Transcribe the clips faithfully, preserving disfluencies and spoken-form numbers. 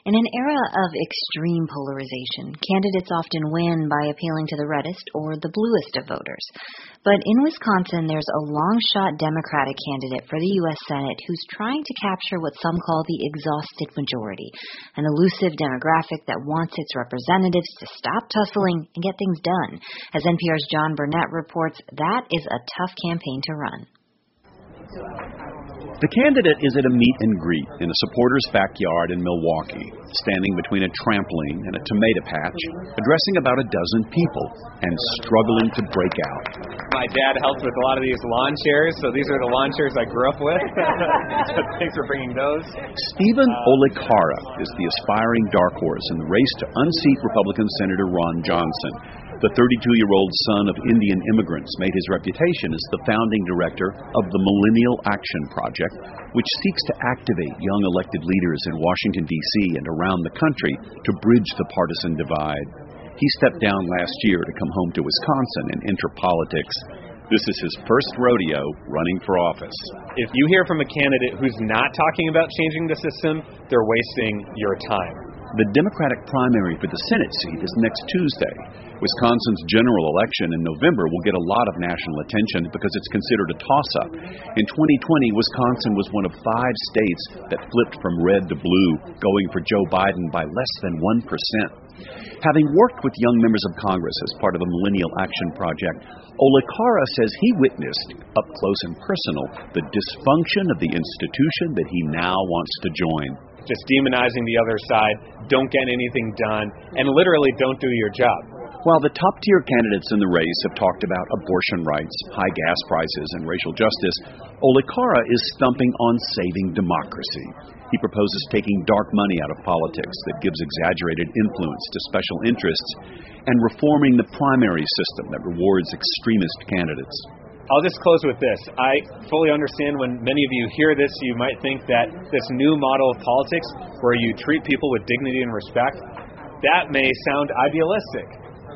In an era of extreme polarization, candidates often win by appealing to the reddest or the bluest of voters. But in Wisconsin, there's a long-shot Democratic candidate for the U S Senate who's trying to capture what some call the exhausted majority, an elusive demographic that wants its representatives to stop tussling and get things done. As N P R's John Burnett reports, that is a tough campaign to run. The candidate is at a meet and greet in a supporter's backyard in Milwaukee, standing between a trampoline and a tomato patch, addressing about a dozen people and struggling to break out. My dad helped with a lot of these lawn chairs, so these are the lawn chairs I grew up with. So thanks for bringing those. Stephen Olikara is the aspiring dark horse in the race to unseat Republican Senator Ron Johnson. The thirty-two-year-old son of Indian immigrants made his reputation as the founding director of the Millennial Action Project, which seeks to activate young elected leaders in Washington, D C and around the country to bridge the partisan divide. He stepped down last year to come home to Wisconsin and enter politics. This is his first rodeo running for office. If you hear from a candidate who's not talking about changing the system, they're wasting your time. The Democratic primary for the Senate seat is next Tuesday. Wisconsin's general election in November will get a lot of national attention because it's considered a toss-up. In twenty twenty, Wisconsin was one of five states that flipped from red to blue, going for Joe Biden by less than one percent. Having worked with young members of Congress as part of the Millennial Action Project, Olikara says he witnessed, up close and personal, the dysfunction of the institution that he now wants to join. Just demonizing the other side, don't get anything done, and literally don't do your job. While the top-tier candidates in the race have talked about abortion rights, high gas prices, and racial justice, Olikara is stumping on saving democracy. He proposes taking dark money out of politics that gives exaggerated influence to special interests and reforming the primary system that rewards extremist candidates. I'll just close with this. I fully understand when many of you hear this, you might think that this new model of politics where you treat people with dignity and respect, that may sound idealistic.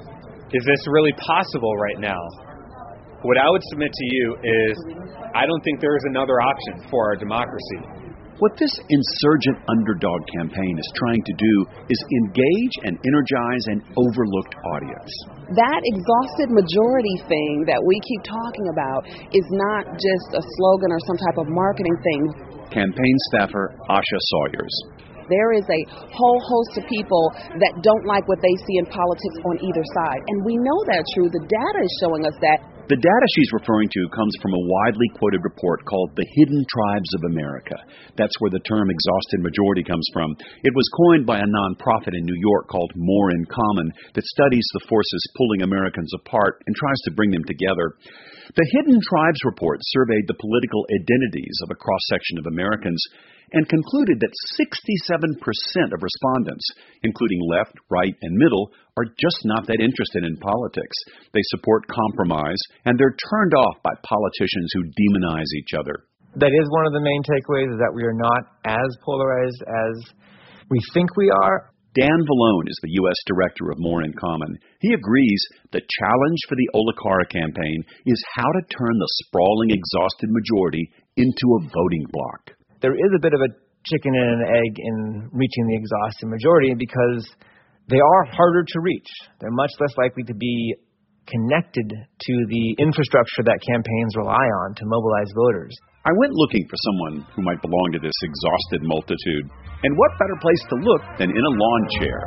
Is this really possible right now? What I would submit to you is I don't think there is another option for our democracy. What this insurgent underdog campaign is trying to do is engage and energize an overlooked audience. That exhausted majority thing that we keep talking about is not just a slogan or some type of marketing thing. Campaign staffer Asha Sawyers. There is a whole host of people that don't like what they see in politics on either side. And we know that's true. The data is showing us that. The data she's referring to comes from a widely quoted report called The Hidden Tribes of America. That's where the term exhausted majority comes from. It was coined by a nonprofit in New York called More in Common that studies the forces pulling Americans apart and tries to bring them together. The Hidden Tribes report surveyed the political identities of a cross-section of Americans and concluded that sixty-seven percent of respondents, including left, right, and middle, are just not that interested in politics. They support compromise, and they're turned off by politicians who demonize each other. That is one of the main takeaways, is that we are not as polarized as we think we are. Dan Vallone is the U S director of More in Common. He agrees the challenge for the Olikara campaign is how to turn the sprawling, exhausted majority into a voting bloc. There is a bit of a chicken and an egg in reaching the exhausted majority because they are harder to reach. They're much less likely to be connected to the infrastructure that campaigns rely on to mobilize voters. I went looking for someone who might belong to this exhausted multitude. And what better place to look than in a lawn chair?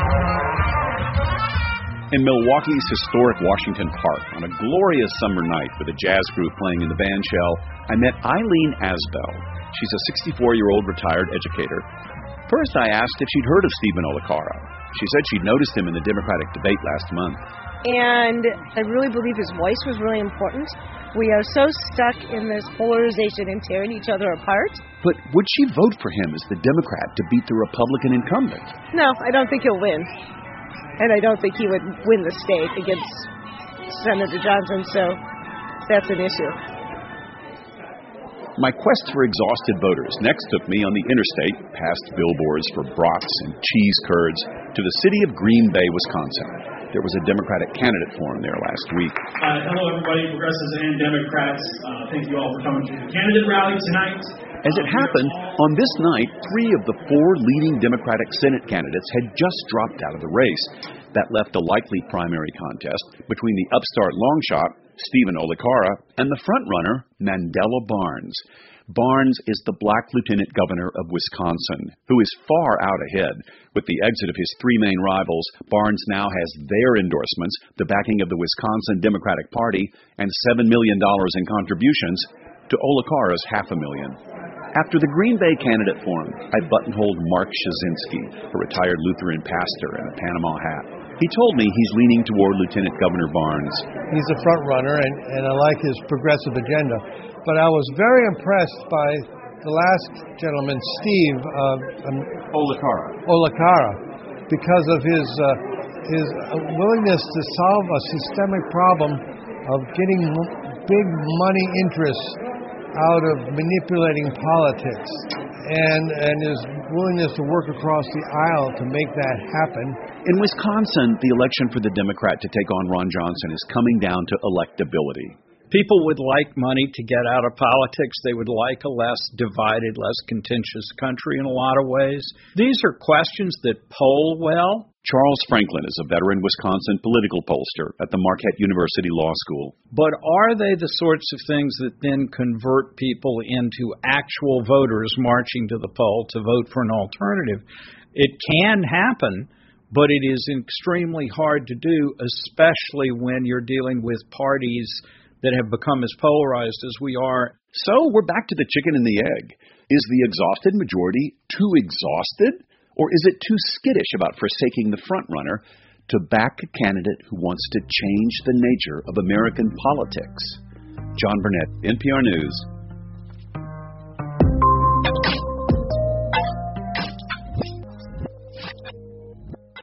In Milwaukee's historic Washington Park, on a glorious summer night with a jazz group playing in the band shell, I met Eileen Asbell. She's a sixty-four-year-old retired educator. First, I asked if she'd heard of Stephen Olikara. She said she'd noticed him in the Democratic debate last month. And I really believe his voice was really important. We are so stuck in this polarization and tearing each other apart. But would she vote for him as the Democrat to beat the Republican incumbent? No, I don't think he'll win. And I don't think he would win the state against Senator Johnson, so that's an issue. My quest for exhausted voters next took me on the interstate, past billboards for brats and cheese curds, to the city of Green Bay, Wisconsin. There was a Democratic candidate forum there last week. Uh, hello, everybody, progressives and Democrats. Uh, thank you all for coming to the candidate rally tonight. As it happened, on this night, three of the four leading Democratic Senate candidates had just dropped out of the race. That left a likely primary contest between the upstart longshot, Stephen Olikara, and the frontrunner, Mandela Barnes. Barnes is the black lieutenant governor of Wisconsin, who is far out ahead. With the exit of his three main rivals, Barnes now has their endorsements, the backing of the Wisconsin Democratic Party, and seven million dollars in contributions to Olikara's half a million. After the Green Bay candidate forum, I buttonholed Mark Shazinski, a retired Lutheran pastor in a Panama hat. He told me he's leaning toward Lieutenant Governor Barnes. He's a front runner, and, and I like his progressive agenda. But I was very impressed by the last gentleman, Steve uh, um, Olikara. Olikara, because of his uh, his willingness to solve a systemic problem of getting m- big money interests out of manipulating politics, and and his willingness to work across the aisle to make that happen. In Wisconsin, the election for the Democrat to take on Ron Johnson is coming down to electability. People would like money to get out of politics. They would like a less divided, less contentious country in a lot of ways. These are questions that poll well. Charles Franklin is a veteran Wisconsin political pollster at the Marquette University Law School. But are they the sorts of things that then convert people into actual voters marching to the poll to vote for an alternative? It can happen, but it is extremely hard to do, especially when you're dealing with parties that have become as polarized as we are. So we're back to the chicken and the egg. Is the exhausted majority too exhausted? Or is it too skittish about forsaking the frontrunner to back a candidate who wants to change the nature of American politics? John Burnett, N P R News,